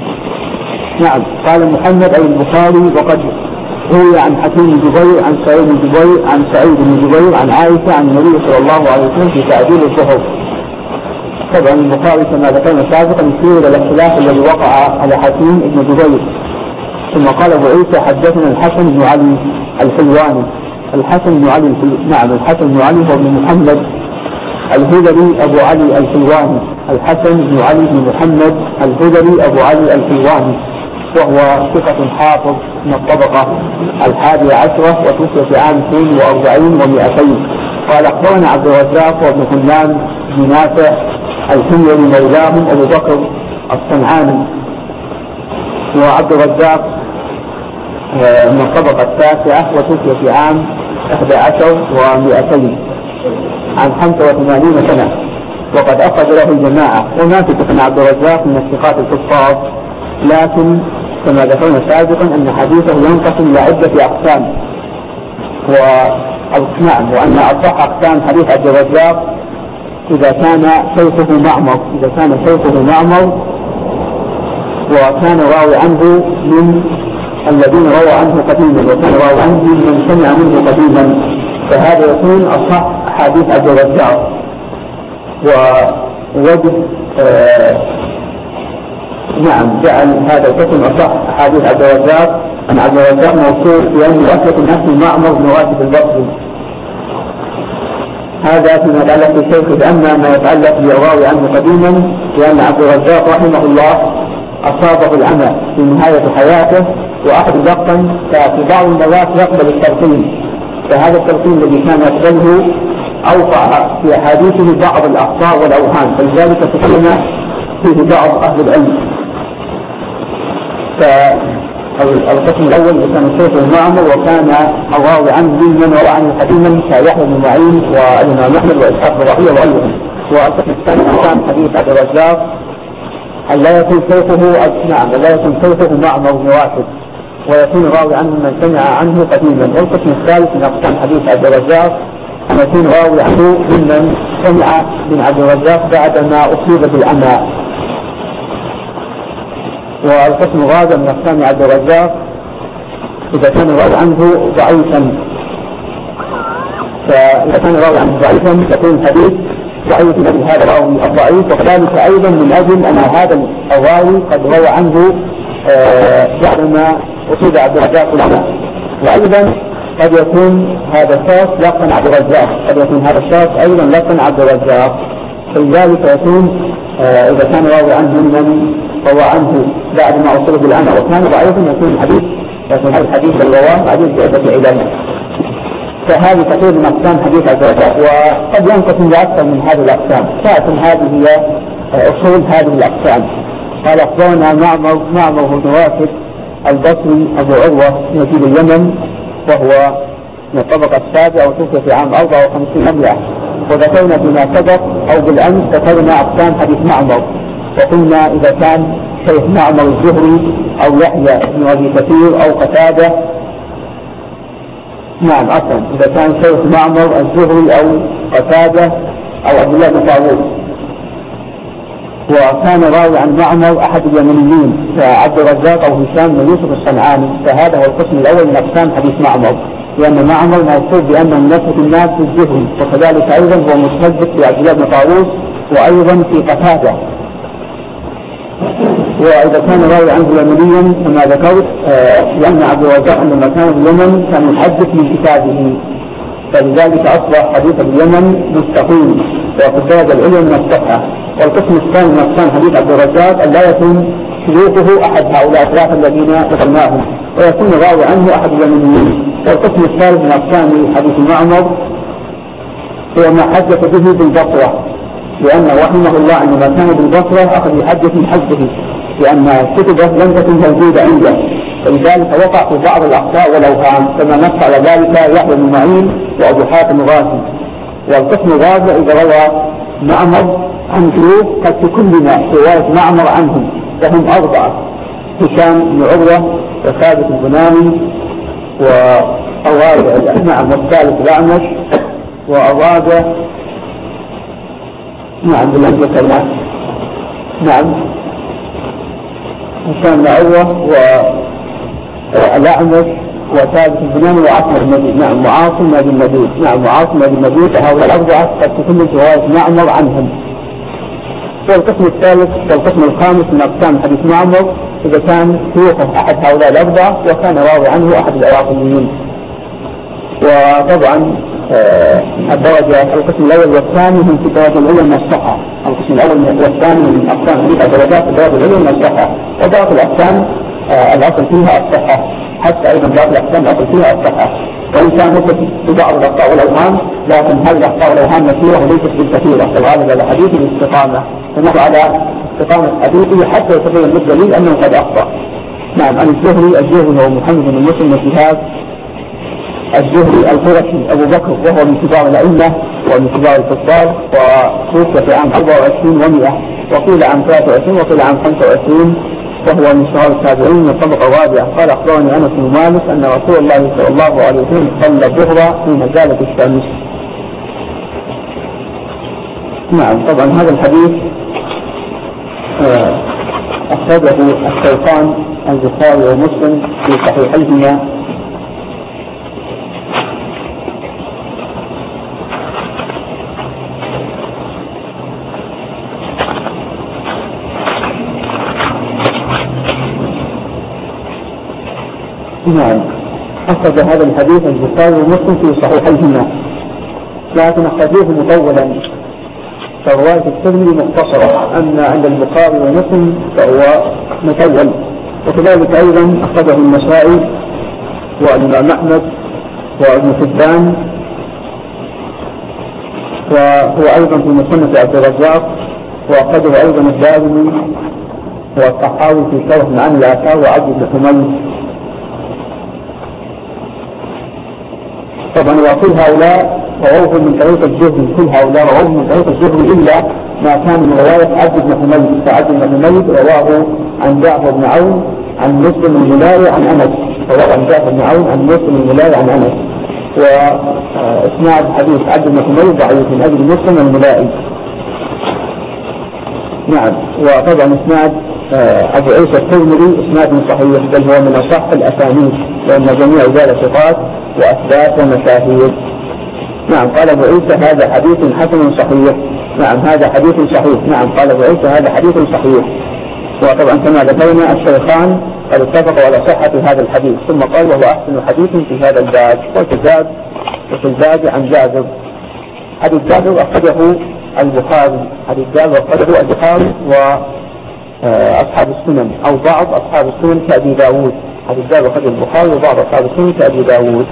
نعم. قال محمد أي البخاري وقد روي عن حكيم بن جبير عن سعيد بن جبير عن سعيد بن جبير عن عائشة عن النبي صلى الله عليه وسلم في تعديل الظهر. طبعا البخاري كما ذكرنا سابقا يشير الى الاختلاف الذي وقع على حكيم بن جبير. ثم قال ابو عيسى حدثنا الحسن بن علي الحلواني. الحسن بن علي نعم الحسن بن علي هو ابن محمد الهذلي ابو علي الحلواني. الحسن بن علي بن محمد الهذلي ابو علي الحلواني، وهو ثقة حافظ من الطبقة الحادية عشرة وتوفي في عام اثنين وأربعين ومئتين. قال أخبرنا عبد الرزاق وابن حنان بن نافع الحميري مولاهم أبو بكر الصنعاني. وعبد الرزاق من الطبقة التاسعة وتوفي في عام إحدى عشر ومئتين عن خمسة وثمانين سنة، وقد أخذ له الجماعة. وما في عبد الرزاق من الثقات الكفار، لكن كما ذكرنا سابقا أن حديثه ينقسم إلى عدة أقسام. ونعم وأن أصح أقسام حديث عبد الرزاق إذا كان شيخه معمر إذا كان شيخه معمر وكان راوي عنه من الذين روى عنه قديما، وكان راوي عنه من سمع منه قديما، فهذا يكون أصح حديث عبد الرزاق. ووجد آه نعم جعل هذا الحكم أصح حديث عبد الرزاق عن عبد الرزاق موصول بأنه أثبت نفسه معمر بن راشد البصري. هذا فيما يتعلق بشيخه. أما ما يتعلق بالراوي عنه قديما لأن عبد الرزاق رحمه الله أصابه العمى في نهاية حياته، وأحد دقا ففي بعض المرات يقبل الترقيم، فهذا الترقيم الذي كان يقبله أوقع في أحاديثه بعض الأخطاء والأوهام، فلذلك تكلم فيه بعض أهل العلم. فالقسم الأول كان الشيخ المعمر وكان الراوي عنه ممن روى عنه قديما كيحيى بن معين والإمام أحمد وإسحاق بن راهويه وغيرهم. والقسم الثاني كان حديث عبد الرزاق أن لا يكون شيخه نعم لا يكون شيخه معمر بن راشد ويكون راوي عنه من سمع عنه قديما. والقسم الثالث من أقسام حديث عبد الرزاق أن يكون راوي عنه ممن سمع من عبد الرزاق بعدما أصيب بالعمى. والقسم الرابع من أقسام عبد الرزاق إذا كان الراوي عنه ضعيفا، فإذا كان الراوي عنه ضعيفا يكون الحديث ضعيف من هذا الراوي الضعيف، وكذلك أيضا من أجل أن هذا الراوي قد روى عنه بعدما أصيب عبد الرزاق بالعمى. وأيضا قد يكون هذا الشخص لقن عبد الرزاق، قد يكون هذا الشخص أيضا لقن عبد الرزاق، فلذلك يكون آه إذا كان راوي عنه من روى عنه بعد ما أصيب بالعمى وكان ضعيفا يكون الحديث يكون هذا الحديث الرواه حديث بعدة علل. فهذه تقريبا من أقسام حديث عبد الرزاق، وقد ينقسم لأكثر من هذه الأقسام، تأتي هذه هي أصول هذه الأقسام. قال أخبرنا معمر معمر بن راشد البصري أبو عروة نجيب اليمن، وهو من الطبقة السابعة وتوفي في عام أربعة وخمسين ومئة. وذكرنا بما سبق أو بالأمس ذكرنا أقسام حديث معمر، وقلنا إذا كان شيخ معمر الزهري أو يحيى بن أبي كثير أو قتادة، نعم عفوا إذا كان شيخ معمر الزهري أو قتادة أو عبد الله بن طاووس، وكان راوي عن معمر أحد اليمنيين كعبد الرزاق أو هشام بن يوسف الصنعاني، فهذا هو القسم الأول من أقسام حديث معمر، لأن معمر موصوف بأنه من نسبة الناس في الزهري، وكذلك أيضا هو متمسك في عبد الله بن طاووس وأيضا في قتادة. وإذا كان راوي عنه يمنيا كما ذكرت آه لأن عبد الرزاق عندما كان في اليمن كان يحدث من كتابه، فلذلك أصبح حديث اليمن مستقيم وفي الدرجة العليا من الصحة. والقسم الثاني من أقسام حديث عبد الرزاق أن لا يكون شيوخه أحد هؤلاء الثلاثة الذين ذكرناهم، ويكون راوي عنه أحد اليمنيين. والقسم الثالث من أقسام حديث معمر هو ما حدث به بالبصرة، لأنه رحمه الله عندما كان بالبصرة أخذ يحدث من حدثه، لأن كتبه لم تكن موجودة عنده، فلذلك وقع في بعض الأخطاء والأوهام كما نص على ذلك يحيى بن معين وأبو حاتم الرازي. والقسم الرابع إذا روى معمر عن شيوخ قد تكلنا رواية معمر عنهم، وهم أربعة: هشام بن عروة وثابت البناني والرابع نعم والثالث الأعمش والرابع نعم بالله الله نعم هشام بن عروة والأعمش وثابت البناني وعاصم بن مجيد نعم وعاصم بن مجيد نعم وعاصم بن مجيد هؤلاء الأربعة قد تكون رواية معمر عنهم. والقسم الثالث والقسم الخامس من أقسام حديث معمر إذا كان شيوخه أحد هؤلاء الأربعة وكان راوي عنه أحد العراقيين. وطبعا آه الدرجة القسم الأول والثاني هم في الدرجة الأولى من الصحة، القسم الأول والثاني من أقسام حديث الدرجات في الدرجة الأولى من الصحة، وباقي الأقسام آه الأصل فيها الصحة، حتى أيضا باقي الأقسام الأصل فيها الصحة، وإن كان مثل في بعض الأخطاء والأوهام، لكن هذه الأخطاء والأوهام كثيرة وليست بالكثيرة، والغالب على حديث الاستقامة، فنحن على استقامة حديثه حتى يتبين للدليل أنه قد أخطأ. نعم عن الزهري الزهري هو محمد بن مسلم بن شهاب الزهري القرشي أبو بكر، وهو من كبار الأئمة ومن كبار الكفار، وتوفي في عام أربعة وعشرين ومئة وقيل عام ثلاثة وعشرين وقيل عام خمسة وعشرين، وهو من شهر التابعين من الطبقة الرابعة. قال أخبرني أنس بن مالك أن رسول الله صلى الله عليه وسلم صلى الظهر حين زالت الشمس. نعم طبعا هذا الحديث أخرجه الشيخان البخاري ومسلم في صحيحيهما. نعم أخرج هذا الحديث البخاري ومسلم في صحيحيهما، لكن أخرجوه مطولا، فرواية الترمذي مختصرة، أما عند البخاري ومسلم فهو مطول. وكذلك أيضا أخرجه النسائي والإمام أحمد وابن حبان، وهو أيضا في مسنة عبد الرزاق، وأخرجه أيضا الدارمي والطحاوي في شرح معاني الآثار وعبد بن حميد. طبعا وكل هؤلاء رووه من طريق الزهري، كل هؤلاء رووه من طريق الزهري إلا ما كان من رواية عبد بن حميد. فعبد بن حميد رواه عن جعفر بن عون عن مسلم الملاوي عن أنس، رواه عن جعفر بن عون عن مسلم الملاوي عن أنس. وإسناد حديث عبد بن حميد ضعيف من أجل مسلم الملاوي. نعم. وطبعا إسناد أبو عيسى الترمذي إسناد صحيح، بل هو من أصح الأسانيد، لأن جميع رجال ثقات وأثبات ومشاهير. نعم. قال أبو عيسى هذا حديث حسن صحيح. نعم هذا حديث صحيح. نعم قال أبو عيسى هذا حديث صحيح. وطبعا كما ذكرنا الشيخان قد اتفقوا على صحة هذا الحديث. ثم قال وهو أحسن حديث في هذا الباب. وفي الباب وفي الباب عن جابر. حديث جابر أخرجه البخاري. حديث جابر أخرجه البخاري وأصحاب السنن أو بعض أصحاب السنن كأبي داود. حديث جابر أخرجه البخاري وبعض أصحاب السنن كأبي داود.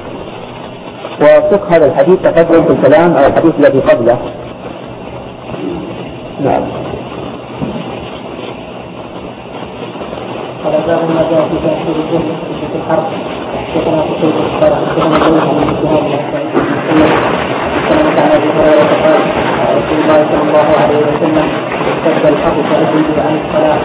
وفقه هذا الحديث تقدم في الكلام على الحديث الذي قبله. نعم. قال باب ما جاء في تأثير الجهل في الحرب. حدثنا قتيبة قال حدثنا زيد بن الشهاب بن سعيد بن عن ابي هريرة قال رسول الله صلى الله عليه وسلم اشتد الحرب فأجلوا عن الصلاة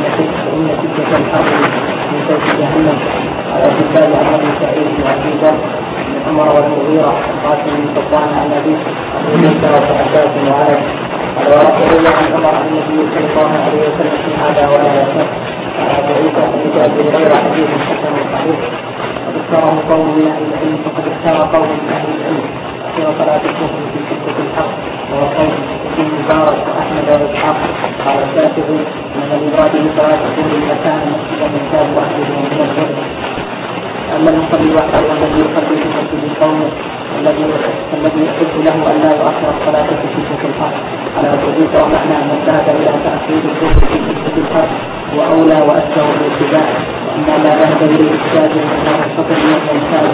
إن شدة الحرب من فوق جهنم. على كتاب عن ابي سعيد بن ابي ذر بن عمر والمغيرة قاسم بن صفوان عن ابي ابي موسى وعباس وعرب. قال ورسول الله عن عمر عن النبي صلى الله عليه وسلم في هذا ولا يشك. أبو عيسى حديث أبي هريرة حديث حسن صحيح. قد اختاره قوم من أهل العلم فقد اختار قوم من أهل العلم أخير صلاة الظهر في شدة الحق وهو قول ابن مبارك وأحمد وإسحاق. قال الشافعي أن المراد بصلاة الظهر مكان مسجدا يحتاج وحده من الظهر. أما المصلي وحده والذي يصلي في مسجد قومه الذي الذي يحب له أن لا يؤخر الصلاة في شدة الحق. على وجود ومعنى من ذهب إلى تأخير الظهر في شدة الحق وأولى وأسهل الاتباع. وأما ما ذهب إليه الإحتاج أنه الفضل من الإنسان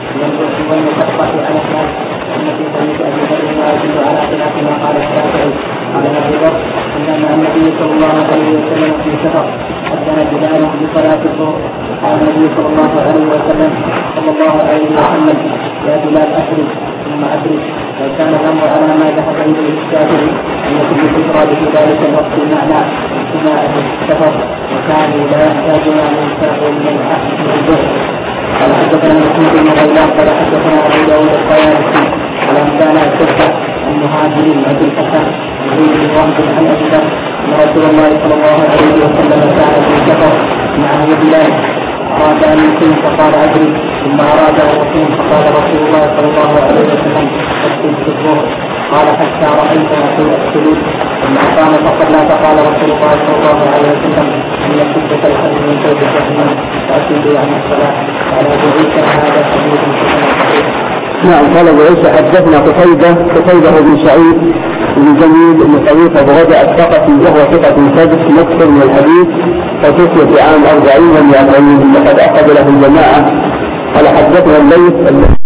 والمتقطع على الناس أن في حديث أبي ذر ما يدل على خلاف ما قال الشافعي. قال أبو ذر أن النبي صلى الله عليه وسلم في سفر أذن بلال بصلاة الظهر. قال النبي صلى الله عليه وسلم صلى الله عليه وسلم يا بلال أخرج ثم أخرج. وكان الأمر على ما ذهب إليه الشافعي أن كل الإفراد في ذلك الوقت معنى بما السفر وكانوا لا يحتاجون أن ينفعوا من العهد في الظهر. قال حدثنا محمود بن غيلان قال حدثنا أبو داود الطيالسي على أنبانا الشرطة المهاجرين أبي الحسن وزيد بن وهب عن أبي ذر أن رسول الله صلى الله عليه وسلم كان في سفر معه بلال أراد أن يقيم فقال أدري ثم أراد أن يقيم فقال رسول الله صلى الله عليه وسلم أكتب في الظهر. قال حتى رأيت رسول السلوك ثم أقام فصلى فقال رسول الله صلى الله عليه وسلم أن شدة الحرب من فوق جهنم فأكيدوا عن الصلاة. قال أبو عيسى هذا حديث صحيح. نعم. قال أبو عيسى حدثنا قتيبة قتيبة بن سعيد بن جميل بن طريق أبو رجع الثقفي وهو ثقة ثابت مكثر من الحديث وتوفي في عام أربعين ومئتين وقد أخذ له الجماعة. قال حدثنا الليث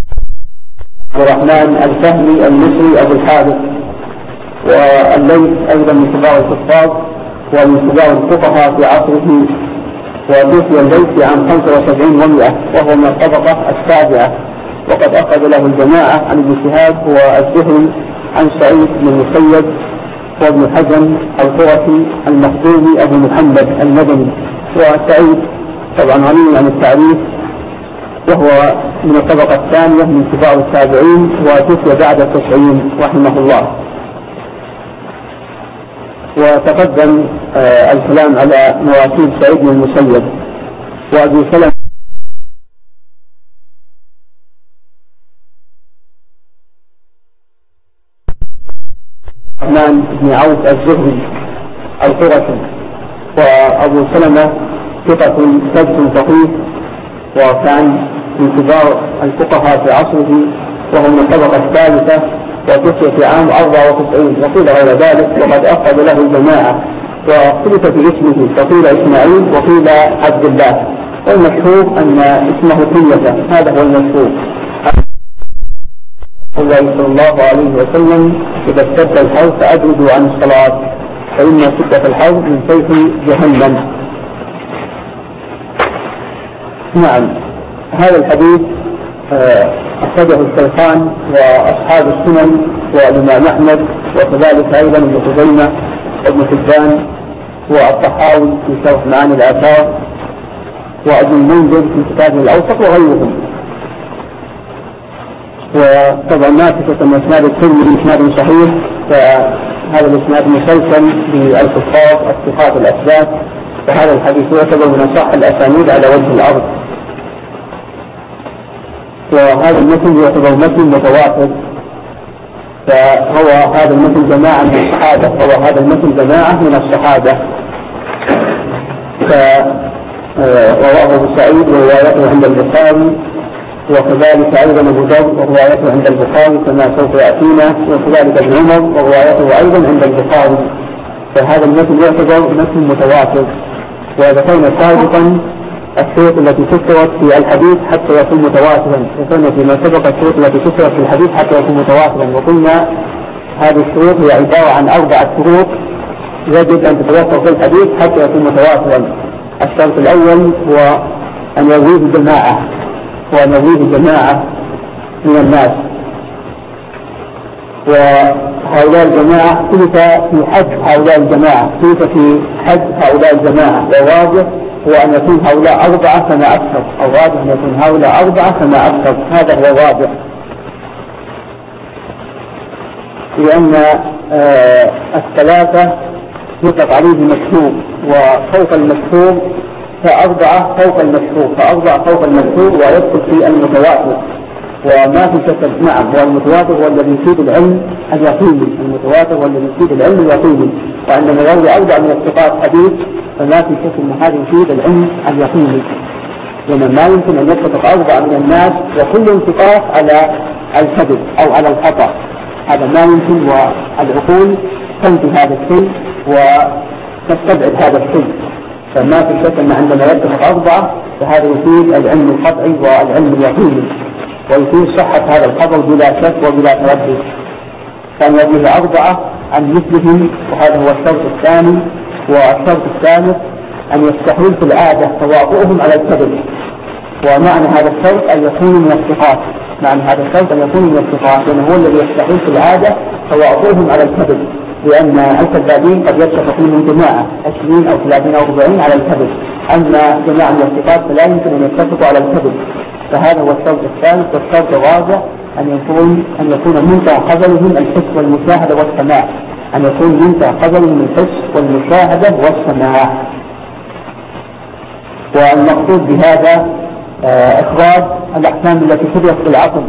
عبد الرحمن الفهمي المصري أبو الحارث. والليث أيضا من كبار الحفاظ ومن كبار الفقهاء في عصره. وتوفي الليث في عام خمسة وسبعين ومئة وهو من الطبقة السابعة. وقد أخذ له الجماعة عن ابن شهاب والزهري عن سعيد بن المسيب وابن حزم القرشي المخزومي أبو محمد المدني. وسعيد طبعا غني عن التعريف وهو من الطبقة الثانية من كبار التابعين وتوفي بعد التسعين رحمه الله. وتقدم آه الكلام على مواسيد سعيد بن المسيب وأبي سلمة الرحمن بن عوف الزهري القرشي. وأبو سلمة ثقة ثبت فقيه وكان من كبار الفقهاء في عصره وهو من الطبقة الثالثة وتوفي في عام أربعة وتسعين وقيل غير ذلك وقد أخذ له الجماعة. واختلف في اسمه فقيل إسماعيل وقيل عبد الله والمشهور أن اسمه كنية. هذا هو المشهور. الله صلى الله عليه وسلم إذا اشتد الحرب فأبعدوا عن الصلاة فإن شدة الحرب من سيف جهنم. نعم. هذا الحديث أخرجه الشيخان وأصحاب السنن والإمام أحمد، وكذلك أيضا ابن خزيمة وابن حبان والطحاوي في شرح معاني الآثار وابن المنذر في كتابه الأوسط وغيرهم. وطبعا ما تكتم إسناد الترمذي إسناد صحيح، فهذا الإسناد مسلسل بالحفاظ الثقات الأثبات، فهذا الحديث يعتبر من أصح الأسانيد على وجه الأرض. وهذا المتن يعتبر متن متواتر، فهو هذا المتن جماعة من الصحابة، هو هذا المتن جماعة من الصحابة. فرواه أبو سعيد وروايته عند البخاري، وكذلك أيضا أبو ذر وروايته عند البخاري كما سوف يأتينا، وكذلك ابن عمر وروايته أيضا عند البخاري. فهذا المتن يعتبر متن متواتر. وذكرنا سابقا الشروط التي تذكرت في الحديث حتى يكون متواترا، ذكرنا فيما سبق الشروط التي تذكرت في الحديث حتى يكون متواترا، وقلنا هذه الشروط هي عبارة عن أربعة شروط يجب أن تتوفر في الحديث حتى يكون متواترا. الشرط الأول هو أن يرويه جماعة، وأن يرويه جماعة من الناس، وهؤلاء الجماعة اختلف في حد هؤلاء الجماعة، اختلف في حد هؤلاء الجماعة، والواجب هو أن يكون هؤلاء أربعة فما أكثر، الواجب أن يكون هؤلاء أربعة فما أكثر، هذا هو الواجب. لأن آه الثلاثة يطلق عليه المشهور، وفوق المشهور فأربعة فوق المشهور، فأربعة فوق المشهور ويدخل في المتواتر، وما في شك. نعم، والمتواتر هو الذي يفيد العلم اليقيني، المتواتر هو الذي يفيد العلم اليقيني، وعندما يروي أربعة من الثقات حديث فما في شك أن هذا يفيد العلم اليقيني، لأن ما يمكن أن يتفق أربعة من الناس وكلهم ثقات على الكذب أو على الخطأ، هذا ما يمكن، والعقول تنفي هذا الشيء وتستبعد هذا الشيء. فما في شك أن عندما يتفق أربعة فهذا يفيد العلم القطعي والعلم اليقيني، ويفيد صحة هذا الخبر بلا شك وبلا تردد. كان يرويه أربعة عن مثلهم، وهذا هو الشرط الثاني. والشرط الثالث أن يستحيل في العادة تواطؤهم على الكذب، ومعنى هذا الشرط أن يكونوا من الثقات، معنى هذا الشرط أن يكونوا من الثقات، لأنه هو الذي يستحيل في العادة تواطؤهم على الكذب، لأن الكذابين قد يتفق منهم جماعة عشرين أو ثلاثين أو أربعين على الكذب، أما جماعة من الثقات فلا يمكن أن يتفقوا على الكذب. فهذا هو الشرط الثالث. والشرط الرابع أن يكون أن يكون منتهى قدرهم الحس والمشاهدة والسماع، أن يكون منتهى قدرهم الحس والمشاهدة والسماع. والمقصود بهذا آه إخراج الأحكام التي تدرس بالعقل،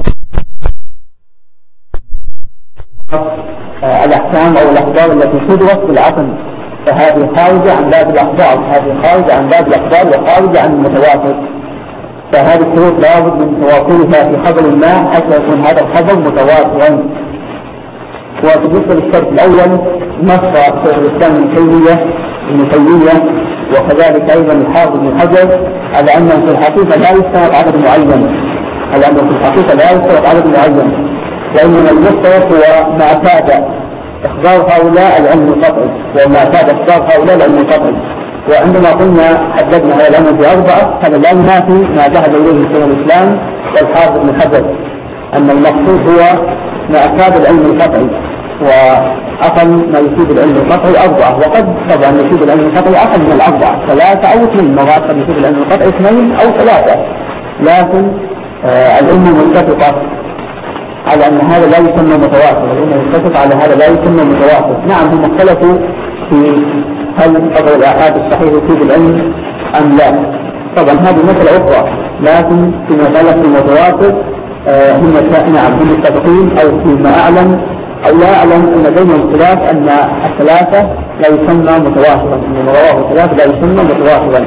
آه الأحكام أو الأخبار التي تدرس بالعقل، فهذه خارجة عن باب الأخبار، هذه خارجة عن باب الأخبار وخارجة عن المتواتر. فهذه الشروط لابد من توافرها في خبر ما حتى يكون هذا الخبر متواترا. وبالنسبة للشرط الأول نص شيخ الإسلام ابن تيمية ابن تيمية وكذلك أيضا الحافظ بن حجر على أنه في الحقيقة لا يشترط عدد معين، على أنه في الحقيقة لا يشترط عدد معين، وإنما المشترط هو ما أفاد إخبار هؤلاء العلم القطعي، وما أفاد إخبار هؤلاء العلم القطعي. وعندما قلنا حددنا هذا الأمر بأربعة، هذا لا ينافي ما ذهب إليه شيخ الإسلام والحافظ بن حجر، أن المقصود هو ما أفاد العلم القطعي، وأقل ما يفيد العلم القطعي أربعة، وقد طبعا يفيد العلم القطعي أقل من الأربعة، ثلاثة أو اثنين، مرات قد يفيد العلم القطعي اثنين أو ثلاثة، لكن آه الأمة متفقة على أن هذا لا يسمى متواتر، الأمة متفقة على هذا لا يسمى متواتر. نعم هم اختلفوا في هل قدر الآحاد الصحيح يفيد العلم أم لا، طبعا هذه مسألة أخرى، لكن فيما يتعلق بالمتواتر آه هم نعم هم متفقين، أو فيما أعلم أو لا أعلم أن بينهم خلاف أن الثلاثة لا يسمى متواترا، أن رواه الثلاثة لا يسمى متواترا.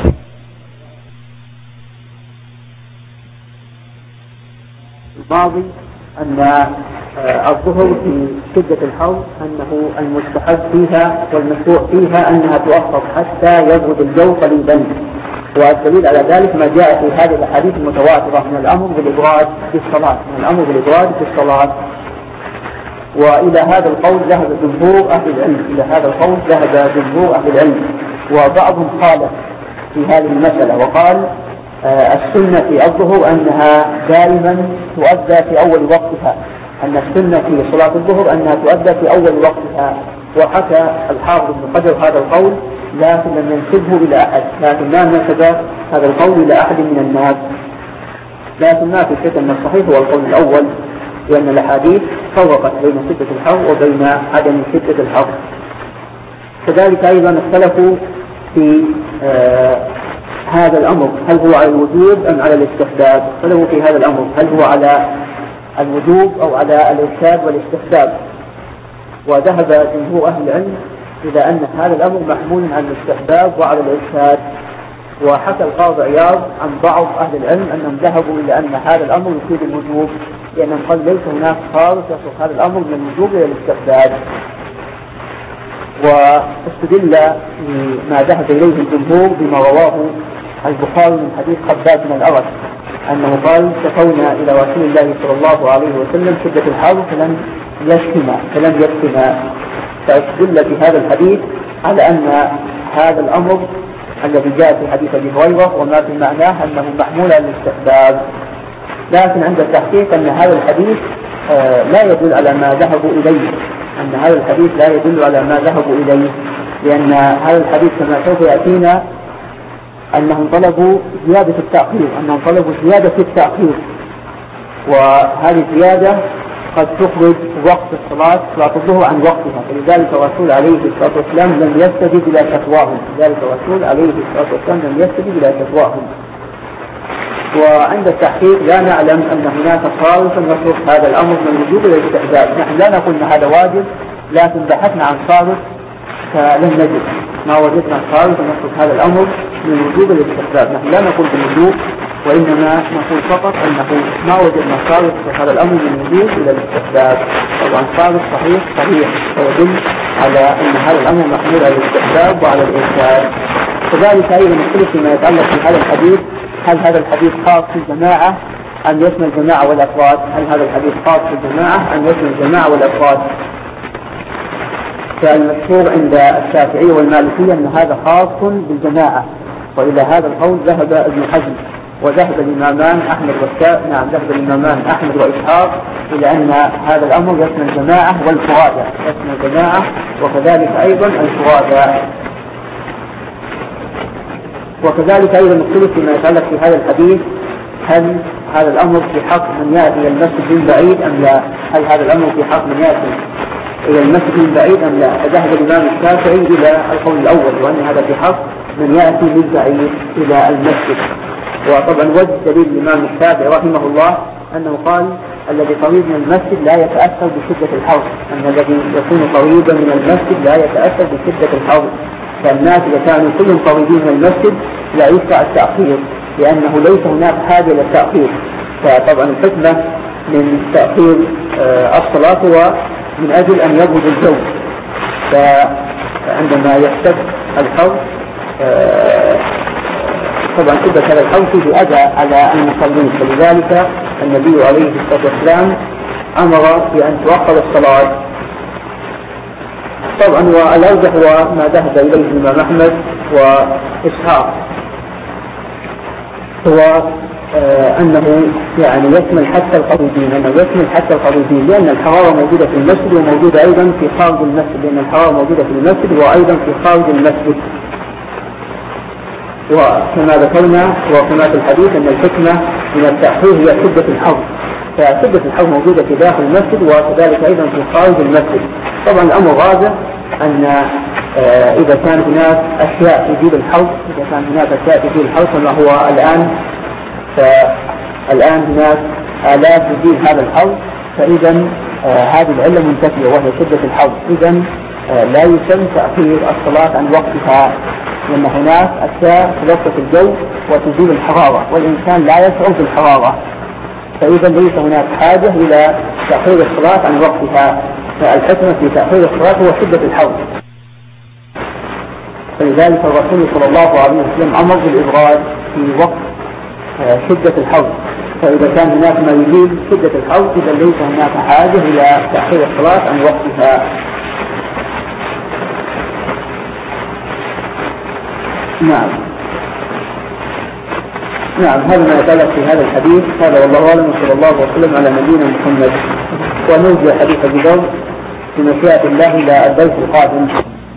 الماضي أن الظهر في شدة الحر أنه المستحب فيها والمشروع فيها أنها تؤخر حتى يبرد الجو قليلا، والدليل على ذلك ما جاء في هذه الأحاديث المتواترة من الأمر بالإبراد في الصلاة، من الأمر بالإبراد في الصلاة. وإلى هذا القول ذهب جمهور أهل العلم، إلى هذا القول ذهب جمهور أهل العلم، وبعضهم خالف في هذه المسألة وقال السنة في الظهر أنها دائما تؤدى في أول وقتها، أن السنة في صلاة الظهر أنها تؤدى في أول وقتها. وحكى الحافظ ابن حجر هذا القول لكن لم ينسبه إلى أحد، لكن ما نسب هذا القول إلى أحد من الناس، لكن ما في شك أن الصحيح هو القول الأول، لأن الأحاديث فرقت بين شدة الحر وبين عدم شدة الحر. كذلك أيضا اختلفوا في آه هذا الأمر، هل هو على الوجوب أم على الاستحباب؟ اختلفوا في هذا الأمر، هل هو على الوجوب أو على الإرشاد والاستحباب؟ وذهب جمهور أهل العلم إلى أن هذا الأمر محمول على الاستحباب وعلى الإرشاد. وحكى القاضي عياض عن بعض أهل العلم أنهم ذهبوا إلى أن هذا الأمر يفيد الوجوب، لأنهم قال ليس هناك خارج يصرف هذا الأمر من الوجوب إلى الاستحباب. واستدل ما ذهب إليه الجمهور بما رواه البخاري من حديث خباب بن الأرت أنه قال شكونا إلى رسول الله صلى الله عليه وسلم شدة الحر فلم يشفنا فلم يشفنا فاستدل في هذا الحديث على أن هذا الأمر الذي جاء في حديث أبي هريرة وما في معناه أنه محمول على الاستحباب. لكن عند التحقيق أن هذا الحديث آه لا يدل على ما ذهبوا إليه، أن هذا الحديث لا يدل على ما ذهبوا إليه، لأن هذا الحديث كما سوف يأتينا أنهم طلبوا زيادة التأخير، أنهم طلبوا زيادة التأخير، وهذه الزيادة قد تخرج وقت الصلاة صلاة الظهر عن وقتها، فلذلك الرسول عليه الصلاة والسلام لم يستجب إلى فتواهم، لذلك الرسول عليه الصلاة والسلام لم يستجب إلى فتواهم. وعند التحقيق لا نعلم أن هناك صارفا يصرف هذا الأمر من الوجوب إلى الاستحباب، نحن لا نقول أن هذا واجب، لكن بحثنا عن صارف فلم نجد، ما وجدنا صارفا يصرف هذا الأمر من الوجوب إلى الاستحباب. نحن لا نقول بالوجوب، وإنما نقول فقط أنه ما وجدنا صارف في هذا الأمر من الوجوب إلى الاستحباب. طبعا صارف صحيح صحيح ويدل على أن هذا الأمر محمول على الاستحباب وعلى الإرشاد. كذلك أيضا نختلف فيما يتعلق في هذا الحديث، هل هذا الحديث خاص في الجماعة أم يشمل الجماعة والأفراد؟ هل هذا الحديث خاص في الجماعة أم يشمل الجماعة والأفراد؟ فالمشهور عند الشافعي والمالكية أن هذا خاص بالجماعة، وإلى هذا القول ذهب ابن حزم وذهب الإمامان أحمد والشافعي، نعم ذهب الإمامان أحمد وإسحاق إلى أن هذا الأمر يشمل الجماعة والفرادى، يشمل الجماعة وكذلك أيضا الفرادى. وكذلك أيضا نختلف فيما يتعلق في هذا الحديث، هل هذا الأمر في حق من يأتي إلى المسجد من بعيد أم لا؟ هل هذا الأمر في حق من يأتي إلى المسجد من بعيد أم لا؟ فذهب الإمام الشافعي إلى القول الأول، وأن هذا في حق من يأتي من بعيد إلى المسجد. وطبعا وجه دليل الإمام الشافعي رحمه الله أنه قال الذي قريب من المسجد لا يتأثر بشدة الحر، أن الذي يكون قريبا من المسجد لا يتأثر بشدة الحر، فالناس إذا كانوا كلهم قريبين من المسجد لا يشرع التأخير، لأنه ليس هناك حاجة للتأخير. فطبعا الحكمة من تأخير الصلاة هو من أجل أن يبرد الجو، فعندما يشتد الحر طبعا شدة هذا الحر فيه أذى على المصلين، فلذلك النبي عليه الصلاة والسلام أمر بأن تؤخر الصلاة. طبعا والأرجح هو ما ذهب إليه الإمام أحمد وإسحاق، هو آه أنه يعني يشمل حتى القريبين، أنه يشمل حتى القريبين، لأن الحرارة موجودة في المسجد وموجودة أيضا في خارج المسجد، لأن الحرارة موجودة في المسجد وأيضا في خارج المسجد. وكما ذكرنا وكما في الحديث أن الحكمة من التأخير هي شدة الحر، فشدة الحر موجودة في داخل المسجد وكذلك أيضا في خارج المسجد. طبعا الأمر راجع أن آه إذا كان هناك أشياء تزيد الحر، إذا كان هناك أشياء تزيد الحر كما هو الآن، فالآن هناك آلات تزيد هذا الحر، فإذا آه هذه العلة منتفية وهي شدة الحر، إذا آه لا يتم تأخير الصلاة عن وقتها، لأن هناك أشياء تلطف الجو وتزيد الحرارة والإنسان لا يشعر بالحرارة، فإذا ليس هناك حاجة إلى تأخير الصلاة عن وقتها. فالحكمة في تأخير الصلاة هو شدة الحر، فلذلك الرسول صلى الله عليه وسلم أمر بالإبراد في وقت شدة الحر، فإذا كان هناك ما يزيد شدة الحر إذا ليس هناك حاجة إلى تأخير الصلاة عن وقتها. نعم. نعم، هذا ما يتعلق في هذا الحديث. هذا والله أعلم، وصلى الله وسلم على نبينا محمد. ونرجع حديث أبي ذر بمشيئة الله إلى البيت القادم.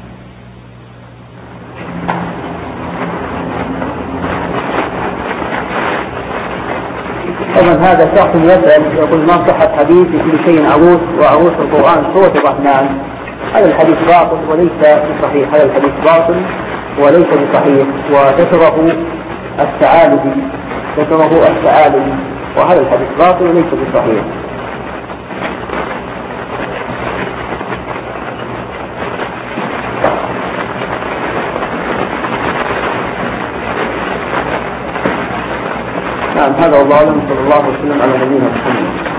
طبعا هذا شخص يسأل يقول ما صحة حديث كل شيء عروس وعروس القرآن سورة الرحمن؟ هذا الحديث باطل وليس بصحيح. هذا الحديث باطل وليس بصحيح، وذكره الثعالبي ذكره الثعالبي وهذا الحديث باطل وليس بصحيح. نعم، هذا والله أعلم، صلى الله وسلم على نبينا محمد.